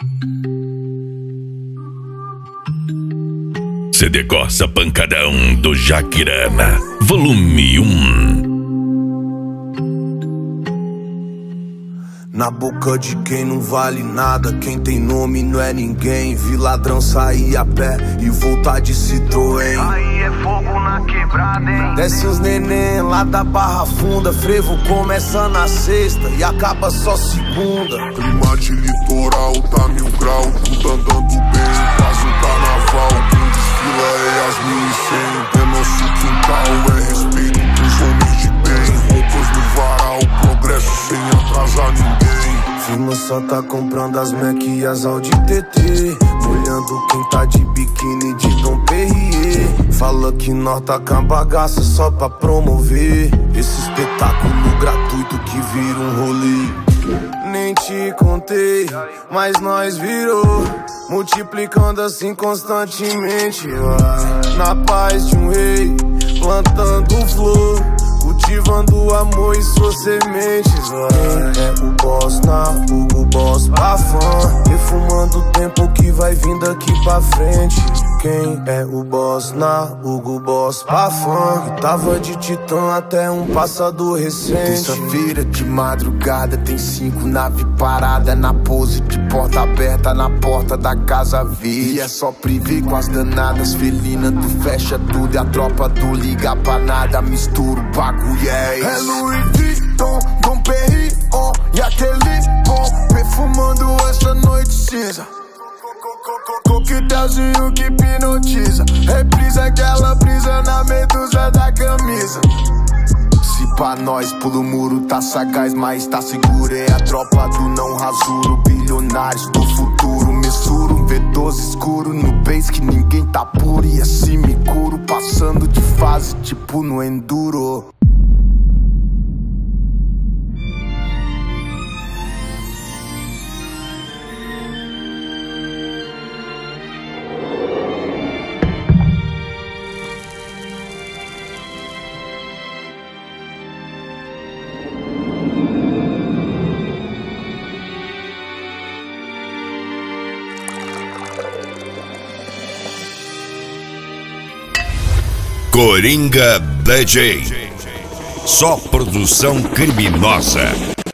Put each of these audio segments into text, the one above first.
CD Corsa Pancadão do Jaquirana, volume 1. Na boca de quem não vale nada, quem tem nome não é ninguém. Vi ladrão sair a pé e voltar de Citroën. Aí é fogo na quebrada, hein? Desce os neném lá da Barra Funda. Frevo começa na sexta e acaba só segunda. Clima de litoral, tá 1000 grau, tudo andando bem. Quase um carnaval, quem desfila é as 1100. É nosso quintal, é respeito pros homens de bem. Roupas no varal, progresso sem atrasar ninguém. Firma só tá comprando as Mac e as Audi TT, molhando quem tá de biquíni de Dom Perrier. Fala que nós tá com a bagaça só pra promover esse espetáculo gratuito que vira um rolê. Nem te contei, mas nós virou, multiplicando assim constantemente. Na paz de um rei, plantando flor, cultivando amor e suas sementes. É o boss na Hugo Boss Bafan, refumando o tempo que vai vindo aqui pra frente. Quem é o boss na Hugo Boss Bafan, que tava de Titã até um passado recente. Terça-feira de madrugada tem 5 naves paradas na pose de porta aberta na porta da casa verde. E é só privé com as danadas felinas, tu fecha tudo e a tropa do liga pra nada. Mistura o bagulho, é Louis Vuitton, Dom Perignon e aquele bom, perfumando essa noite cinza. Coquetelzinho que hipnotiza, reprisa aquela brisa na medusa da camisa. Se pra nós pulo o muro tá sagaz, mas tá seguro. É a tropa do não rasuro, bilionários do futuro. Messuro, um V12 escuro no base que ninguém tá puro. E assim me curo, passando de fase tipo no enduro. Coringa DJ, só produção criminosa.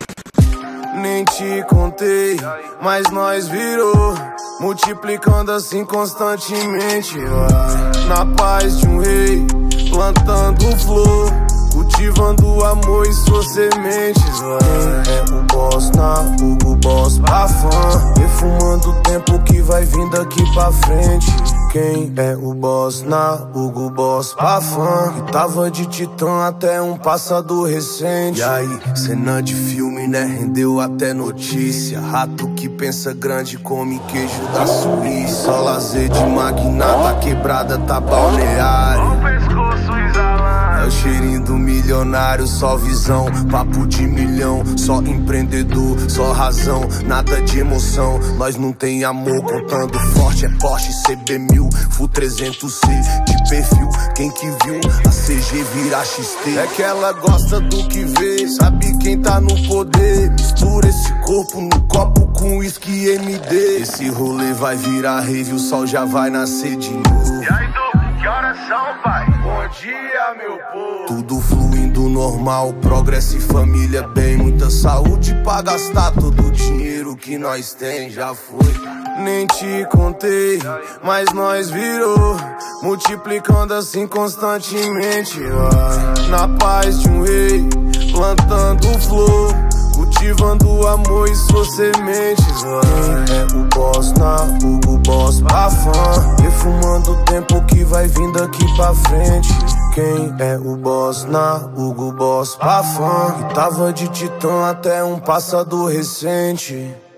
Nem te contei, mas nós virou, multiplicando assim constantemente. Na paz de um rei, plantando flor, cultivando amor e suas sementes. É o boss na Hugo Boss Bafan, refumando o tempo que vai vindo aqui pra frente. Quem é o boss na Hugo Boss Bafan, que tava de Titã até um passado recente. E aí, cena de filme, né, rendeu até notícia. Rato que pensa grande come queijo da Suíça. Só lazer de magnata, quebrada tá balneário. O pescoço exalando. É o cheirinho do milionário, só visão, papo de milhão. Só empreendedor, só razão, nada de emoção. Nós não tem amor, contando forte. É Porsche CB1000, Full 300C de perfil. Quem que viu a CG virar XT? É que ela gosta do que vê, sabe quem tá no poder. Mistura esse corpo no copo com uísque MD. Esse rolê vai virar rave, o sol já vai nascer de novo. E aí, Du, que horas são, pai? Bom dia, meu povo. Tudo fluindo normal, progresso e família bem. Muita saúde pra gastar todo o dinheiro que nós tem, já foi. Nem te contei, mas nós virou, multiplicando assim constantemente. Na paz de um rei, plantando flor, cultivando amor e suas sementes. É o boss na Hugo Boss Bafan, refumando o tempo que vai vindo aqui pra frente. Quem é o boss na Hugo Boss Bafan, que tava de Titã até um passado recente.